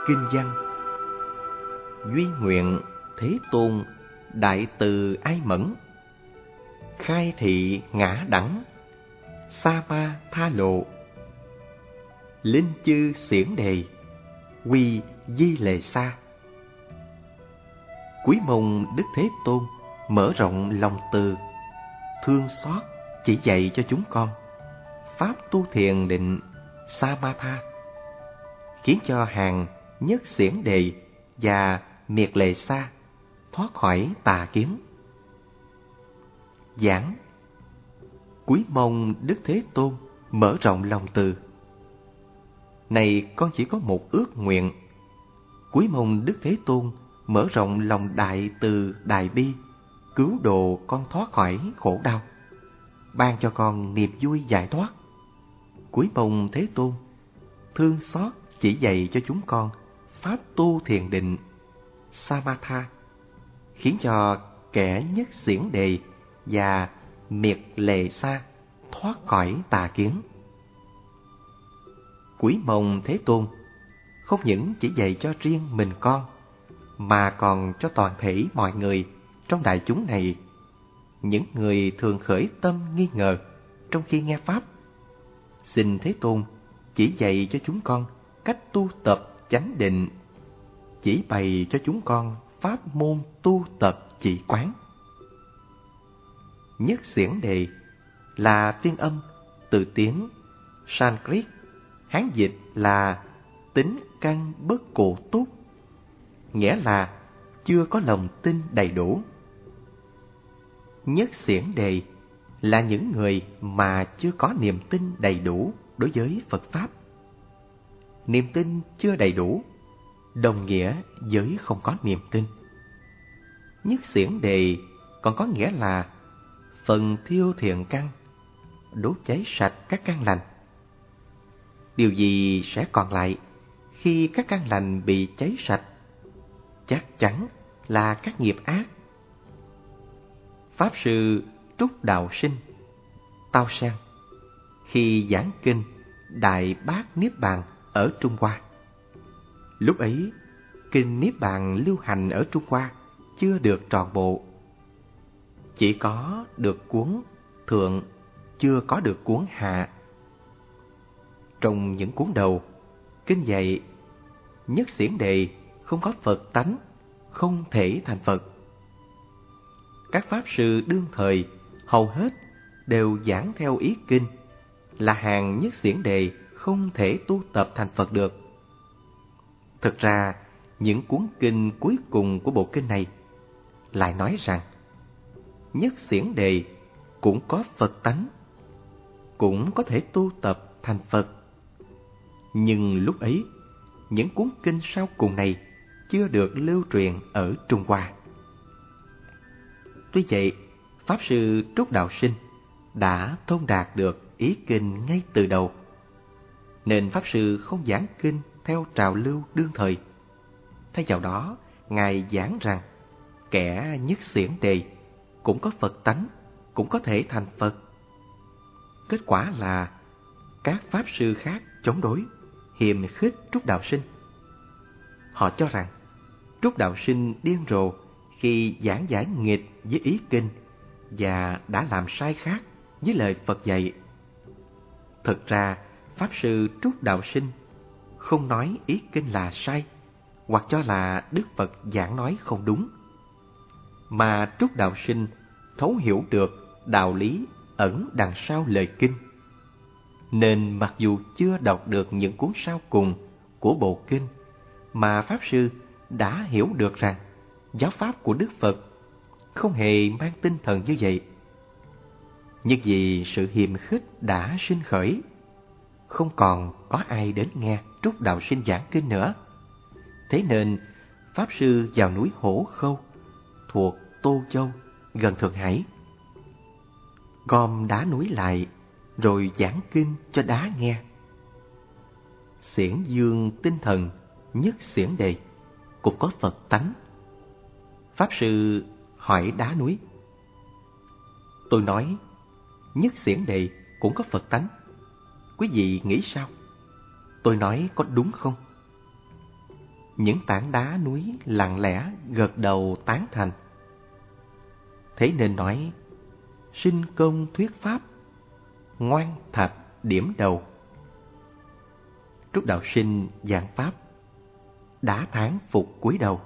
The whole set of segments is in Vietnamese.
Kinh văn: duy nguyện Thế Tôn đại từ ai mẫn, khai thị ngã đẳng, sa ma tha lộ. Linh chư xiển đề, quy di lệ xa. Cúi mong Đức Thế Tôn mở rộng lòng từ, thương xót chỉ dạy cho chúng con pháp tu thiền định Samatha, khiến cho hàng nhất xiển đề và miệt lệ xa thoát khỏi tà kiến. Giảng: cúi mong Đức Thế Tôn mở rộng lòng từ. Này con chỉ có một ước nguyện, cúi mong Đức Thế Tôn mở rộng lòng đại từ đại bi, cứu độ con thoát khỏi khổ đau, ban cho con niềm vui giải thoát. Cúi mong Thế Tôn thương xót chỉ dạy cho chúng con pháp tu thiền định Samatha, khiến cho kẻ nhất xiển đề và miệt lệ xa thoát khỏi tà kiến. Cúi mong Thế Tôn không những chỉ dạy cho riêng mình con, mà còn cho toàn thể mọi người trong đại chúng này, những người thường khởi tâm nghi ngờ trong khi nghe pháp. Xin Thế Tôn chỉ dạy cho chúng con cách tu tập chánh định, chỉ bày cho chúng con pháp môn tu tập chỉ quán. Nhất xiển đề là phiên âm từ tiếng Sanskrit, Hán dịch là tính căn bất cụ túc, nghĩa là chưa có lòng tin đầy đủ. Nhất xiển đề là những người mà chưa có niềm tin đầy đủ đối với Phật Pháp. Niềm tin chưa đầy đủ đồng nghĩa với không có niềm tin. Nhất xiển đề còn có nghĩa là phần thiêu thiện căn, đốt cháy sạch các căn lành. Điều gì sẽ còn lại khi các căn lành bị cháy sạch? Chắc chắn là các nghiệp ác. Pháp sư Trúc Đạo Sinh, Tao Sang, khi giảng kinh Đại Bát Niết Bàn ở Trung Hoa. Lúc ấy, kinh Niết Bàn lưu hành ở Trung Hoa chưa được trọn bộ. Chỉ có được cuốn Thượng, chưa có được cuốn Hạ. Trong những cuốn đầu, kinh dạy nhất xiển đề không có Phật tánh, không thể thành Phật. Các pháp sư đương thời hầu hết đều giảng theo ý kinh là hàng nhất xiển đề không thể tu tập thành Phật được. Thực ra, những cuốn kinh cuối cùng của bộ kinh này lại nói rằng nhất xiển đề cũng có Phật tánh, cũng có thể tu tập thành Phật. Nhưng lúc ấy, những cuốn kinh sau cùng này chưa được lưu truyền ở Trung Hoa. Tuy vậy, Pháp sư Trúc Đạo Sinh đã thông đạt được ý kinh ngay từ đầu, nên Pháp sư không giảng kinh theo trào lưu đương thời. Thay vào đó, Ngài giảng rằng kẻ nhất xiển đề cũng có Phật tánh, cũng có thể thành Phật. Kết quả là các Pháp sư khác chống đối, hiềm khích Trúc Đạo Sinh. Họ cho rằng Trúc Đạo Sinh điên rồ khi giảng giải nghịch với ý kinh và đã làm sai khác với lời Phật dạy. Thực ra, Pháp sư Trúc Đạo Sinh không nói ý kinh là sai, hoặc cho là Đức Phật giảng nói không đúng, mà Trúc Đạo Sinh thấu hiểu được đạo lý ẩn đằng sau lời kinh. Nên mặc dù chưa đọc được những cuốn sau cùng của bộ kinh, mà Pháp sư đã hiểu được rằng giáo pháp của Đức Phật không hề mang tinh thần như vậy. Nhưng vì sự hiềm khích đã sinh khởi, không còn có ai đến nghe Trúc Đạo Sinh giảng kinh nữa. Thế nên Pháp sư vào núi Hổ Khâu thuộc Tô Châu gần Thượng Hải, gom đá núi lại rồi giảng kinh cho đá nghe. Xiển dương tinh thần nhất xiển đề cũng có Phật tánh. Pháp sư hỏi đá núi: tôi nói nhất xiển đề cũng có Phật tánh, quý vị nghĩ sao? Tôi nói có đúng không? những tảng đá núi lặng lẽ gật đầu tán thành. Thế nên nói, sinh công thuyết pháp, ngoan thạch điểm đầu. Trúc Đạo Sinh giảng pháp, đá thán phục cúi đầu.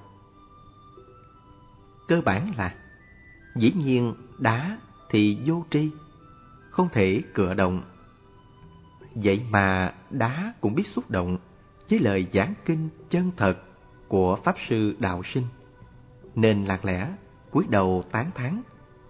Cơ bản là, dĩ nhiên đá thì vô tri, không thể cựa động. Vậy mà đá cũng biết xúc động với lời giảng kinh chân thật của Pháp Sư Đạo Sinh, nên lặng lẽ cúi đầu tán thán.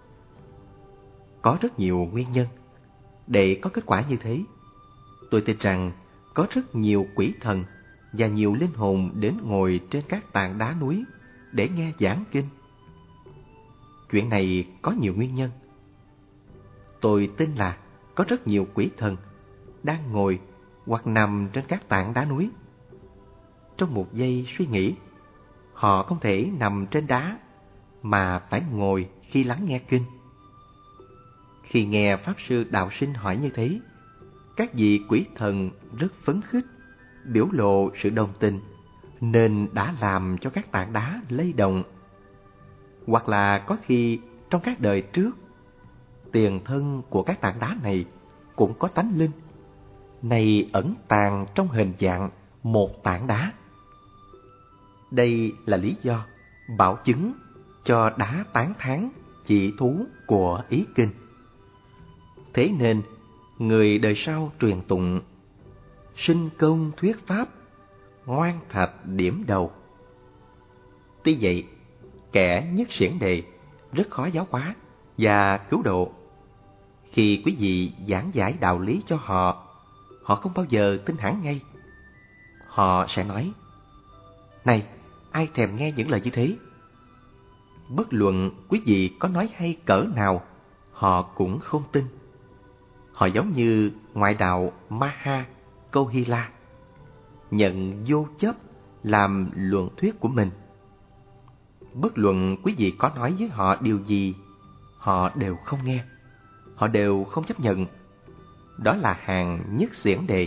Có rất nhiều nguyên nhân để có kết quả như thế. Tôi tin rằng có rất nhiều quỷ thần và nhiều linh hồn đến ngồi trên các tảng đá núi để nghe giảng kinh. Chuyện này có nhiều nguyên nhân. Tôi tin là có rất nhiều quỷ thần đang ngồi hoặc nằm trên các tảng đá núi. Trong một giây suy nghĩ, họ không thể nằm trên đá mà phải ngồi khi lắng nghe kinh. Khi nghe Pháp Sư Đạo Sinh hỏi như thế, các vị quỷ thần rất phấn khích, biểu lộ sự đồng tình, nên đã làm cho các tảng đá lay động. Hoặc là có khi trong các đời trước, tiền thân của các tảng đá này cũng có tánh linh, này ẩn tàng trong hình dạng một tảng đá. Đây là lý do bảo chứng cho đá tán thán chỉ thú của ý kinh. Thế nên, người đời sau truyền tụng sinh công thuyết pháp, ngoan thạch điểm đầu. Tuy vậy, kẻ nhất xiển đề rất khó giáo hóa và cứu độ. Khi quý vị giảng giải đạo lý cho họ, họ không bao giờ tin hẳn ngay. Họ sẽ nói, này, ai thèm nghe những lời như thế? Bất luận quý vị có nói hay cỡ nào, họ cũng không tin. Họ giống như ngoại đạo Maha Câu-hi-la, nhận vô chấp làm luận thuyết của mình. Bất luận quý vị có nói với họ điều gì, họ đều không nghe, họ đều không chấp nhận. Đó là hàng nhất xiển đề.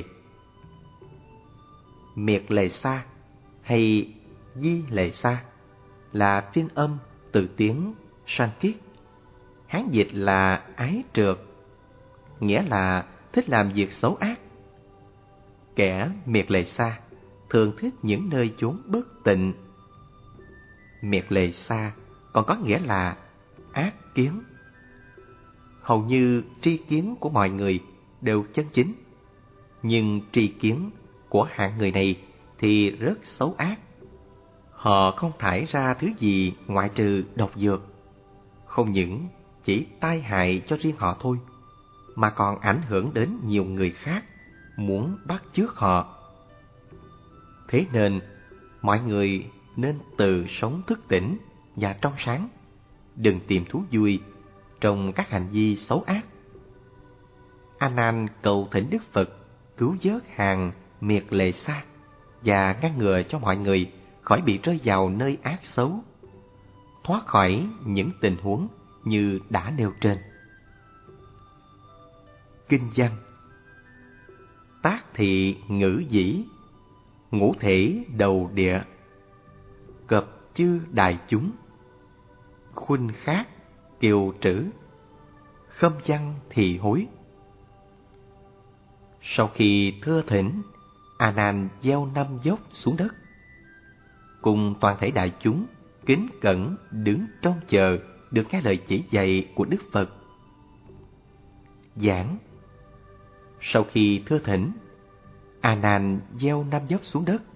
Miệt lệ sa hay di lệ sa là phiên âm từ tiếng Sanskrit. Hán dịch là ái trượt, nghĩa là thích làm việc xấu ác. Kẻ miệt lệ sa thường thích những nơi chốn bất tịnh. Miệt lệ sa còn có nghĩa là ác kiến. Hầu như tri kiến của mọi người đều chân chính, nhưng tri kiến của hạng người này thì rất xấu ác. Họ không thải ra thứ gì ngoại trừ độc dược. Không những chỉ tai hại cho riêng họ thôi, mà còn ảnh hưởng đến nhiều người khác muốn bắt chước họ. Thế nên, mọi người nên tự sống thức tỉnh và trong sáng, đừng tìm thú vui trong các hành vi xấu ác. A Nan cầu thỉnh Đức Phật cứu vớt hàng miệt lệ sa và ngăn ngừa cho mọi người khỏi bị rơi vào nơi ác xấu, thoát khỏi những tình huống như đã nêu trên. Kinh văn: tác thị ngữ dĩ, ngũ thể đầu địa, cập chư đại chúng, khuynh khác kiều trữ, khâm văn thị hối. Sau khi thưa thỉnh, A Nan gieo 5 dốc xuống đất, cùng toàn thể đại chúng kính cẩn đứng trông chờ được nghe lời chỉ dạy của Đức Phật. Giảng: sau khi thưa thỉnh, A Nan gieo 5 dốc xuống đất.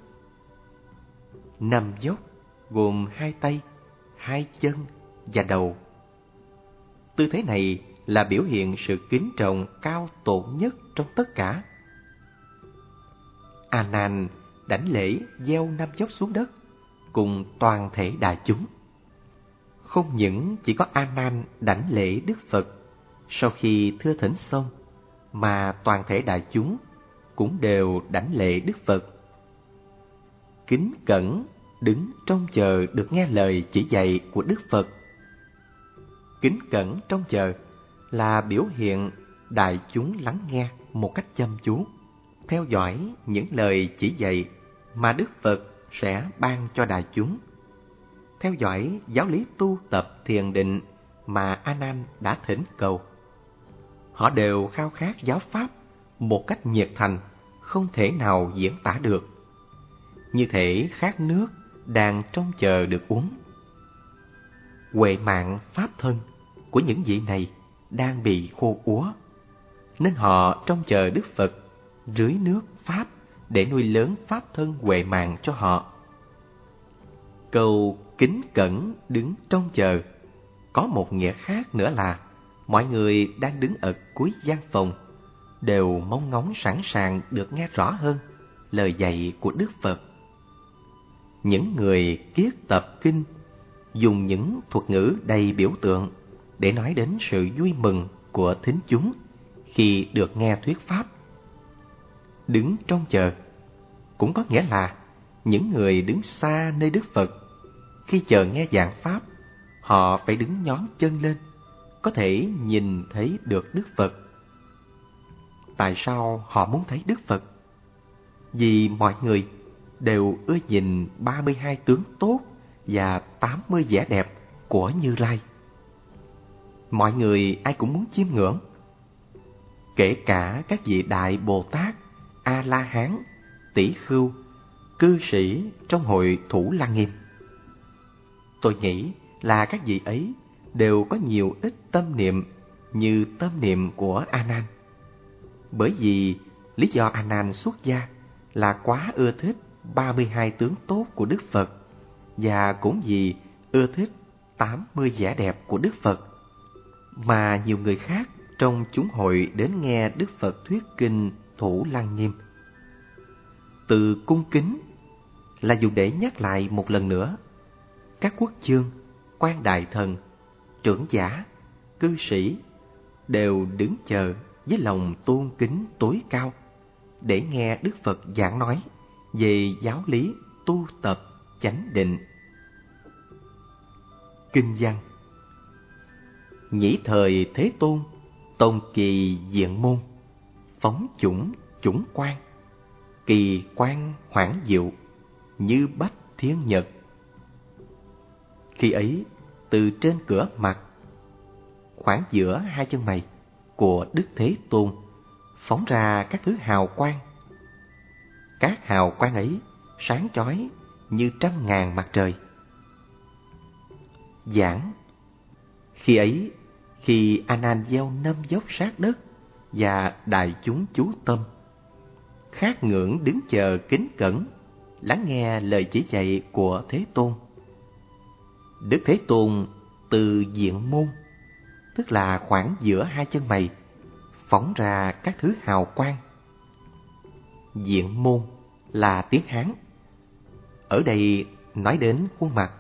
5 dốc gồm 2 tay, 2 chân và đầu. Tư thế này là biểu hiện sự kính trọng cao tột nhất trong tất cả. A Nan đảnh lễ gieo 5 dốc xuống đất cùng toàn thể đại chúng. Không những chỉ có A Nan đảnh lễ Đức Phật sau khi thưa thỉnh xong, mà toàn thể đại chúng cũng đều đảnh lễ Đức Phật. Kính cẩn đứng trông chờ được nghe lời chỉ dạy của Đức Phật. Kính cẩn trông chờ là biểu hiện đại chúng lắng nghe một cách chăm chú, theo dõi những lời chỉ dạy mà Đức Phật sẽ ban cho đại chúng. Theo dõi giáo lý tu tập thiền định mà A Nan đã thỉnh cầu, họ đều khao khát giáo pháp một cách nhiệt thành, không thể nào diễn tả được, như thể khát nước đang trông chờ được uống. Huệ mạng pháp thân của những vị này đang bị khô úa, nên họ trông chờ Đức Phật rưới nước pháp để nuôi lớn pháp thân huệ mạng cho họ. Câu kính cẩn đứng trông chờ có một nghĩa khác nữa là mọi người đang đứng ở cuối gian phòng đều mong ngóng sẵn sàng được nghe rõ hơn lời dạy của Đức Phật. Những người kiết tập kinh dùng những thuật ngữ đầy biểu tượng để nói đến sự vui mừng của thính chúng khi được nghe thuyết pháp. Đứng trông chờ cũng có nghĩa là những người đứng xa nơi Đức Phật, khi chờ nghe giảng pháp, họ phải đứng nhón chân lên, có thể nhìn thấy được Đức Phật. Tại sao họ muốn thấy Đức Phật? Vì mọi người đều ưa nhìn 32 tướng tốt và 80 vẻ đẹp của Như Lai. Mọi người ai cũng muốn chiêm ngưỡng, kể cả các vị Đại Bồ Tát, A-la-hán, tỷ khưu, cư sĩ trong hội Thủ Lăng Nghiêm. Tôi nghĩ là các vị ấy đều có nhiều ít tâm niệm như tâm niệm của A Nan. Bởi vì lý do A Nan xuất gia là quá ưa thích 32 tướng tốt của Đức Phật, và cũng vì ưa thích 80 vẻ đẹp của Đức Phật mà nhiều người khác trong chúng hội đến nghe Đức Phật thuyết kinh Thủ Lăng Nghiêm. Từ cung kính là dùng để nhắc lại một lần nữa các quốc chương, quan đại thần, trưởng giả, cư sĩ đều đứng chờ với lòng tôn kính tối cao để nghe Đức Phật giảng nói về giáo lý tu tập chánh định. Kinh văn: Nhĩ thời Thế Tôn, tông kỳ diện môn, phóng chủng chủng quan, kỳ quan hoảng diệu, như bách thiên nhật. Khi ấy, từ trên cửa mặt, khoảng giữa hai chân mày của Đức Thế Tôn phóng ra các thứ hào quang. Các hào quang ấy sáng chói như 100.000 mặt trời. Giảng: Khi ấy, khi A Nan gieo 5 dốc sát đất và đại chúng chú tâm, khát ngưỡng đứng chờ kính cẩn lắng nghe lời chỉ dạy của Thế Tôn, Đức Thế Tôn từ diện môn, tức là khoảng giữa hai chân mày, phóng ra các thứ hào quang. Diện môn là tiếng Hán, ở đây nói đến khuôn mặt.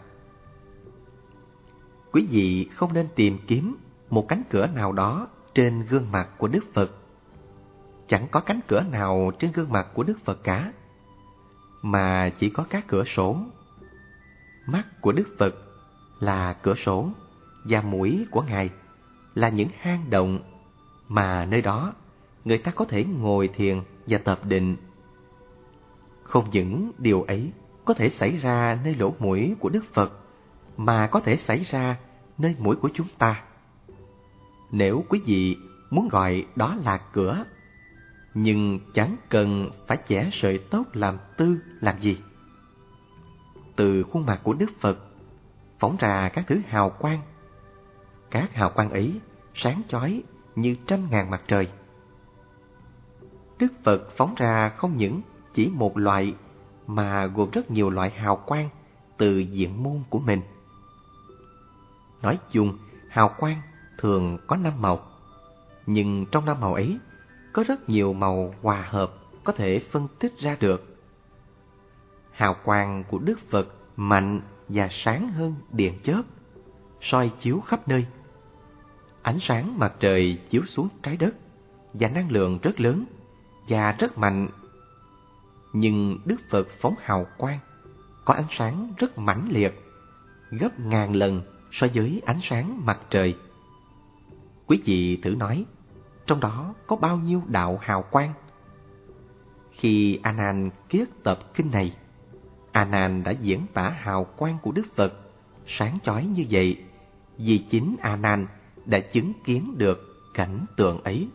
Quý vị không nên tìm kiếm một cánh cửa nào đó trên gương mặt của Đức Phật. Chẳng có cánh cửa nào trên gương mặt của Đức Phật cả, mà chỉ có các cửa sổ. Mắt của Đức Phật là cửa sổ, và mũi của Ngài là những hang động mà nơi đó người ta có thể ngồi thiền và tập định. Không những điều ấy có thể xảy ra nơi lỗ mũi của Đức Phật, mà có thể xảy ra nơi mũi của chúng ta. Nếu quý vị muốn gọi đó là cửa, nhưng chẳng cần phải chẻ sợi tóc làm tư làm gì. Từ khuôn mặt của Đức Phật phóng ra các thứ hào quang. Các hào quang ấy sáng chói như 100.000 mặt trời. Đức Phật phóng ra không những chỉ một loại, mà gồm rất nhiều loại hào quang từ diện môn của mình. Nói chung, hào quang thường có 5 màu, nhưng trong 5 màu ấy có rất nhiều màu hòa hợp có thể phân tích ra được. Hào quang của Đức Phật mạnh và sáng hơn điện chớp, soi chiếu khắp nơi. Ánh sáng mặt trời chiếu xuống trái đất và năng lượng rất lớn và rất mạnh. Nhưng Đức Phật phóng hào quang có ánh sáng rất mãnh liệt, gấp ngàn lần so với ánh sáng mặt trời. Quý vị thử nói, trong đó có bao nhiêu đạo hào quang? Khi A Nan kiết tập kinh này, A Nan đã diễn tả hào quang của Đức Phật sáng chói như vậy vì chính A Nan đã chứng kiến được cảnh tượng ấy.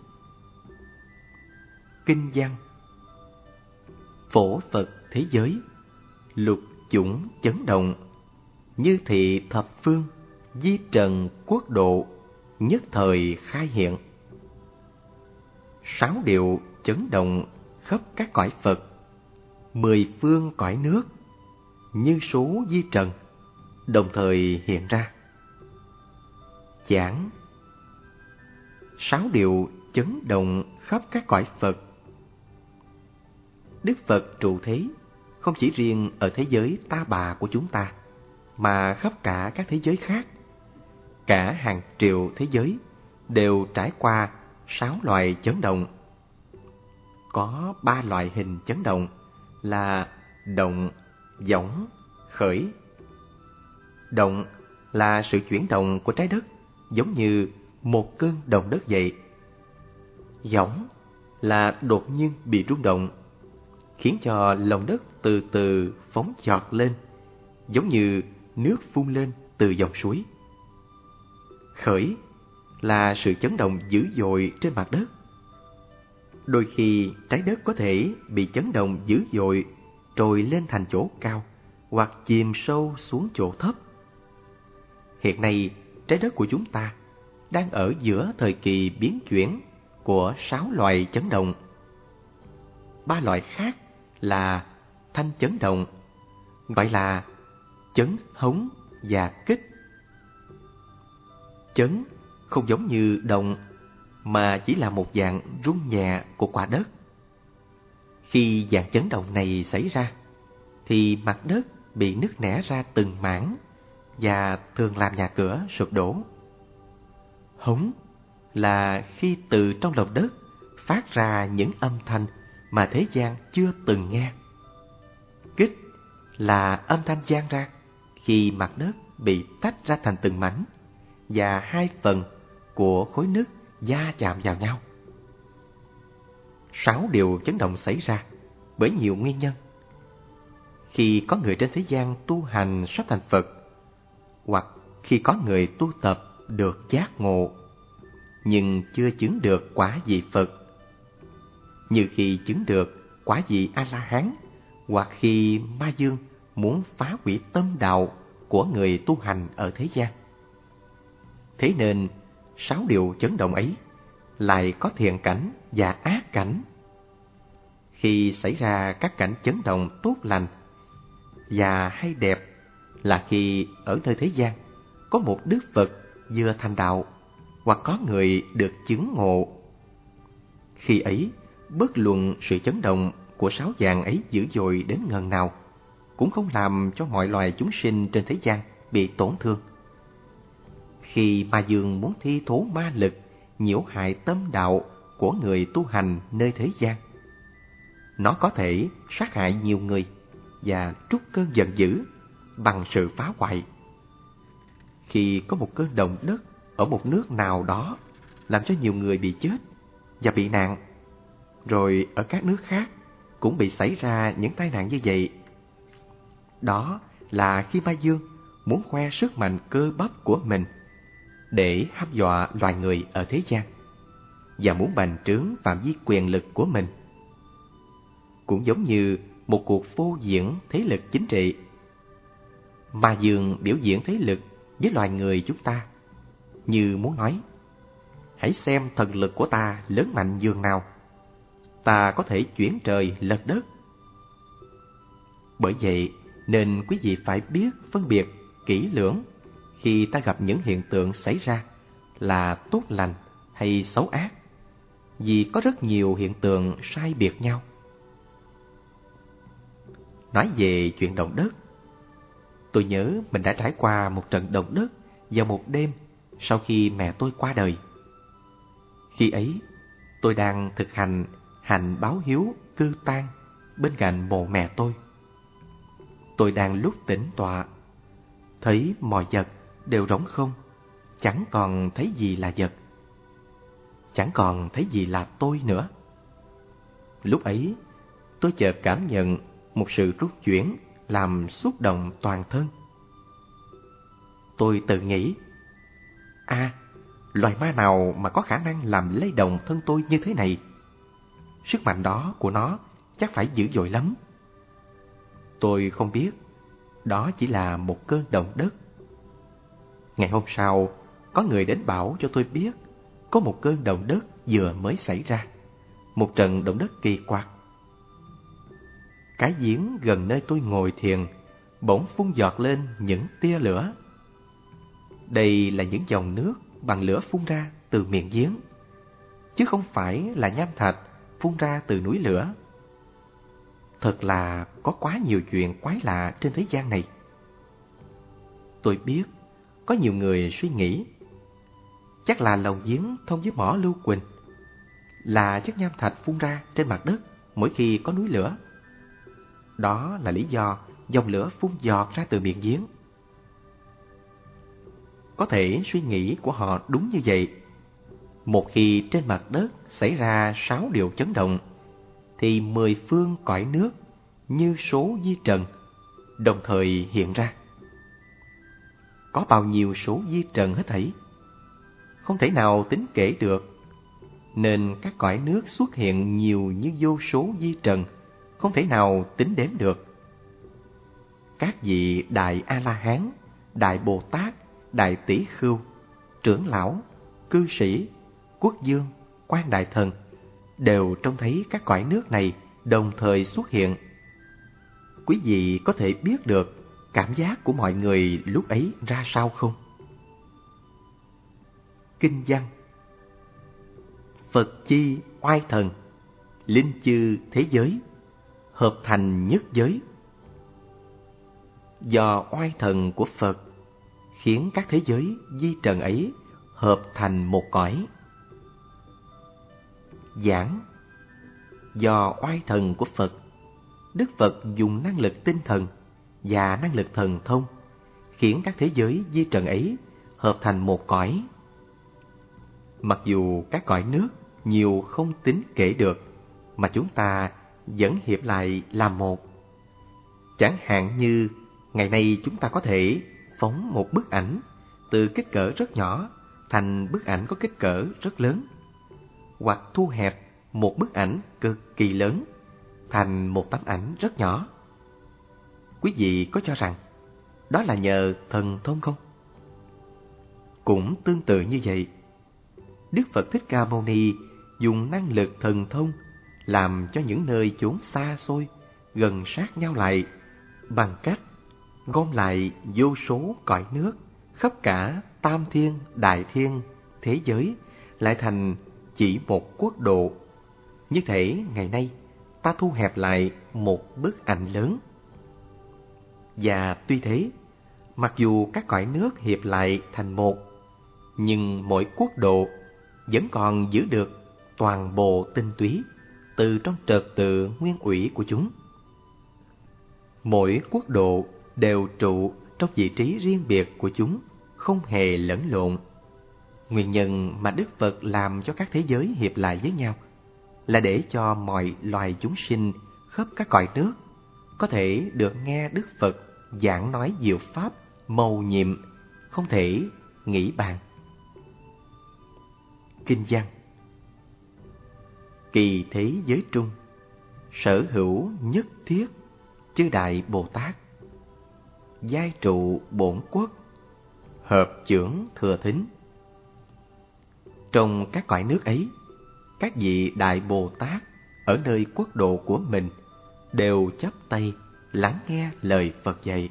Kinh văn: phổ Phật thế giới, lục chủng chấn động, như thị thập phương, di trần quốc độ, nhất thời khai hiện. Sáu điệu chấn động khắp các cõi Phật, mười phương cõi nước, như số di trần, đồng thời hiện ra. Giảng: sáu điệu chấn động khắp các cõi Phật. Đức Phật trụ thế không chỉ riêng ở thế giới ta bà của chúng ta, mà khắp cả các thế giới khác. Cả hàng triệu thế giới đều trải qua 6 loại chấn động. Có 3 loại hình chấn động là động, võng, khởi. Động là sự chuyển động của trái đất, giống như một cơn động đất vậy. Võng là đột nhiên bị rung động, khiến cho lòng đất từ từ phóng dọt lên, giống như nước phun lên từ dòng suối. Khởi là sự chấn động dữ dội trên mặt đất. Đôi khi trái đất có thể bị chấn động dữ dội trồi lên thành chỗ cao hoặc chìm sâu xuống chỗ thấp. Hiện nay, trái đất của chúng ta đang ở giữa thời kỳ biến chuyển của 6 loại chấn động. 3 loại khác là thanh chấn động, gọi là chấn hống và kích. Chấn không giống như động, mà chỉ là một dạng rung nhẹ của quả đất. Khi dạng chấn động này xảy ra, thì mặt đất bị nứt nẻ ra từng mảng và thường làm nhà cửa sụp đổ. Hống là khi từ trong lòng đất phát ra những âm thanh mà thế gian chưa từng nghe. Kích là âm thanh vang ra khi mặt đất bị tách ra thành từng mảnh và hai phần của khối nước va chạm vào nhau. 6 điều chấn động xảy ra bởi nhiều nguyên nhân. Khi có người trên thế gian tu hành sắp thành Phật, hoặc khi có người tu tập được giác ngộ nhưng chưa chứng được quả vị Phật, như khi chứng được quả vị A-la-hán, hoặc khi ma dương muốn phá hủy tâm đạo của người tu hành ở thế gian. Thế nên 6 điều chấn động ấy lại có thiện cảnh và ác cảnh. Khi xảy ra các cảnh chấn động tốt lành và hay đẹp là khi ở nơi thế gian có một Đức Phật vừa thành đạo, hoặc có người được chứng ngộ. Khi ấy, bất luận sự chấn động của 6 dạng ấy dữ dội đến ngần nào, cũng không làm cho mọi loài chúng sinh trên thế gian bị tổn thương. Khi ma dương muốn thi thố ma lực, nhiễu hại tâm đạo của người tu hành nơi thế gian, nó có thể sát hại nhiều người và trút cơn giận dữ bằng sự phá hoại. Khi có một cơn động đất ở một nước nào đó làm cho nhiều người bị chết và bị nạn, rồi ở các nước khác cũng bị xảy ra những tai nạn như vậy, đó là khi ma dương muốn khoe sức mạnh cơ bắp của mình để hăm dọa loài người ở thế gian và muốn bành trướng phạm vi quyền lực của mình. Cũng giống như một cuộc phô diễn thế lực chính trị, ma dương biểu diễn thế lực với loài người chúng ta, như muốn nói: hãy xem thần lực của ta lớn mạnh dường nào, ta có thể chuyển trời lật đất. Bởi vậy nên quý vị phải biết phân biệt kỹ lưỡng khi ta gặp những hiện tượng xảy ra là tốt lành hay xấu ác, vì có rất nhiều hiện tượng sai biệt nhau. Nói về chuyện động đất, tôi nhớ mình đã trải qua một trận động đất vào một đêm sau khi mẹ tôi qua đời. Khi ấy, tôi đang thực hành hạnh báo hiếu cư tang bên cạnh mộ mẹ tôi. Tôi đang lúc tĩnh tọa, thấy mọi vật đều rỗng không, chẳng còn thấy gì là vật, chẳng còn thấy gì là tôi nữa. Lúc ấy, tôi chợt cảm nhận một sự rút chuyển làm xúc động toàn thân. Tôi tự nghĩ, loài ma nào mà có khả năng làm lay động thân tôi như thế này? Sức mạnh đó của nó chắc phải dữ dội lắm. Tôi không biết, đó chỉ là một cơn động đất. Ngày hôm sau, có người đến bảo cho tôi biết có một cơn động đất vừa mới xảy ra, một trận động đất kỳ quặc. Cái giếng gần nơi tôi ngồi thiền bỗng phun giọt lên những tia lửa. Đây là những dòng nước bằng lửa phun ra từ miệng giếng, chứ không phải là nham thạch phun ra từ núi lửa. Thật là có quá nhiều chuyện quái lạ trên thế gian này. Tôi biết có nhiều người suy nghĩ chắc là lồng giếng thông với mỏ Lưu Quỳnh, là chất nham thạch phun ra trên mặt đất mỗi khi có núi lửa. Đó là lý do dòng lửa phun giọt ra từ miệng giếng. Có thể suy nghĩ của họ đúng như vậy. Một khi trên mặt đất xảy ra 6 điều chấn động, thì 10 phương cõi nước như số vi trần đồng thời hiện ra. Có bao nhiêu số vi trần hết thảy, không thể nào tính kể được, nên các cõi nước xuất hiện nhiều như vô số vi trần, không thể nào tính đếm được. Các vị Đại A-la-hán, Đại Bồ Tát, Đại Tỷ Khưu, trưởng lão, cư sĩ, quốc vương, quan đại thần đều trông thấy các cõi nước này đồng thời xuất hiện. Quý vị có thể biết được cảm giác của mọi người lúc ấy ra sao không? Kinh văn: Phật chi oai thần, linh chư thế giới, hợp thành nhất giới. Do oai thần của Phật khiến các thế giới vi trần ấy hợp thành một cõi. Giảng: Do oai thần của Phật, Đức Phật dùng năng lực tinh thần và năng lực thần thông khiến các thế giới vi trần ấy hợp thành một cõi. Mặc dù các cõi nước nhiều không tính kể được, mà chúng ta vẫn hiệp lại làm một. Chẳng hạn như ngày nay chúng ta có thể phóng một bức ảnh từ kích cỡ rất nhỏ thành bức ảnh có kích cỡ rất lớn, hoặc thu hẹp một bức ảnh cực kỳ lớn thành một tấm ảnh rất nhỏ. Quý vị có cho rằng đó là nhờ thần thông không? Cũng tương tự như vậy, Đức Phật Thích Ca Mâu Ni dùng năng lực thần thông làm cho những nơi chốn xa xôi gần sát nhau lại bằng cách gom lại vô số cõi nước khắp cả tam thiên, đại thiên, thế giới lại thành chỉ một quốc độ. Như thể ngày nay ta thu hẹp lại một bức ảnh lớn. Và tuy thế, mặc dù các cõi nước hiệp lại thành một, nhưng mỗi quốc độ vẫn còn giữ được toàn bộ tinh túy từ trong trật tự nguyên ủy của chúng. Mỗi quốc độ đều trụ trong vị trí riêng biệt của chúng, không hề lẫn lộn. Nguyên nhân mà Đức Phật làm cho các thế giới hiệp lại với nhau là để cho mọi loài chúng sinh khắp các cõi nước có thể được nghe Đức Phật giảng nói diệu pháp mầu nhiệm, không thể nghĩ bàn. Kinh văn: Kỳ thế giới trung, sở hữu nhất thiết chư đại Bồ Tát, giai trụ bổn quốc, hợp chưởng thừa thính. Trong các cõi nước ấy, các vị đại Bồ Tát ở nơi quốc độ của mình đều chắp tay lắng nghe lời Phật dạy.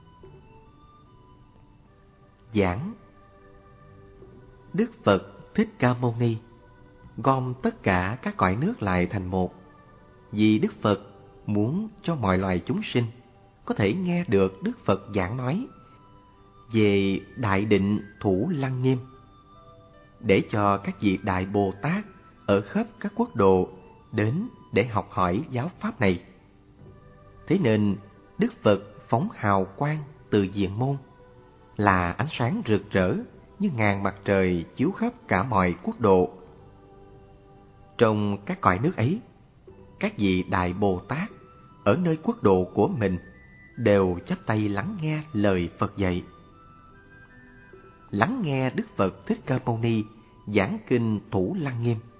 Giảng: Đức Phật Thích Ca Mâu Ni gom tất cả các cõi nước lại thành một, vì Đức Phật muốn cho mọi loài chúng sinh có thể nghe được Đức Phật giảng nói về Đại Định Thủ Lăng Nghiêm, để cho các vị đại Bồ Tát ở khắp các quốc độ đến để học hỏi giáo pháp này. Thế nên Đức Phật phóng hào quang từ diện môn, là ánh sáng rực rỡ như ngàn mặt trời chiếu khắp cả mọi quốc độ. Trong các cõi nước ấy, các vị đại Bồ Tát ở nơi quốc độ của mình đều chắp tay lắng nghe lời Phật dạy. Lắng nghe Đức Phật Thích Ca Mâu Ni giảng kinh Thủ Lăng Nghiêm,